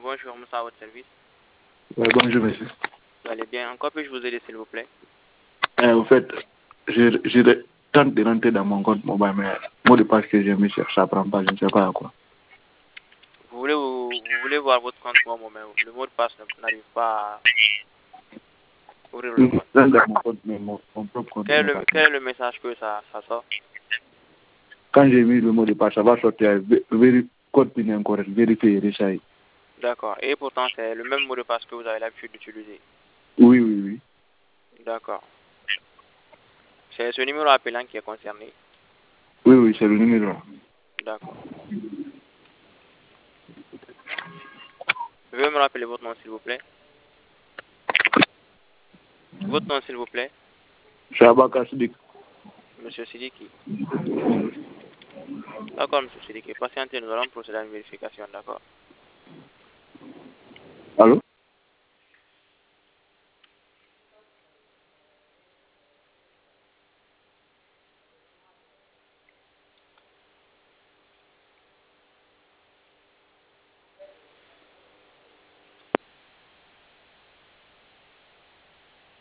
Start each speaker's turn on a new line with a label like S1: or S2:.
S1: bonjour, Moussa, à votre service.
S2: Ouais, bonjour, monsieur.
S1: Vous allez bien? Encore puis-je vous aider, s'il vous plaît?
S2: Au fait, je tente de rentrer dans mon compte mobile, mais le mot de passe que j'ai mis cherche, ça prend pas, je ne sais pas à quoi.
S1: Vous voulez voir votre compte moi, mais le mot de passe n'arrive pas à ouvrir le compte.
S2: Dans mon compte, mais mon propre compte.
S1: Quel est le message que ça sort?
S2: Quand j'ai mis le mot de passe, ça va sortir code PIN incorrect, vérifier et réessayer.
S1: D'accord. Et pourtant, c'est le même mot de passe que vous avez l'habitude d'utiliser.
S2: Oui.
S1: D'accord. C'est ce numéro appelant qui est concerné.
S2: Oui, c'est le numéro.
S1: D'accord. Veuillez me rappeler votre nom, s'il vous plaît. Votre nom, s'il vous plaît.
S2: C'est Abaka Sidik.
S1: Monsieur Sidiki. D'accord, monsieur Sidiki. Patientez, nous allons procéder à une vérification, d'accord?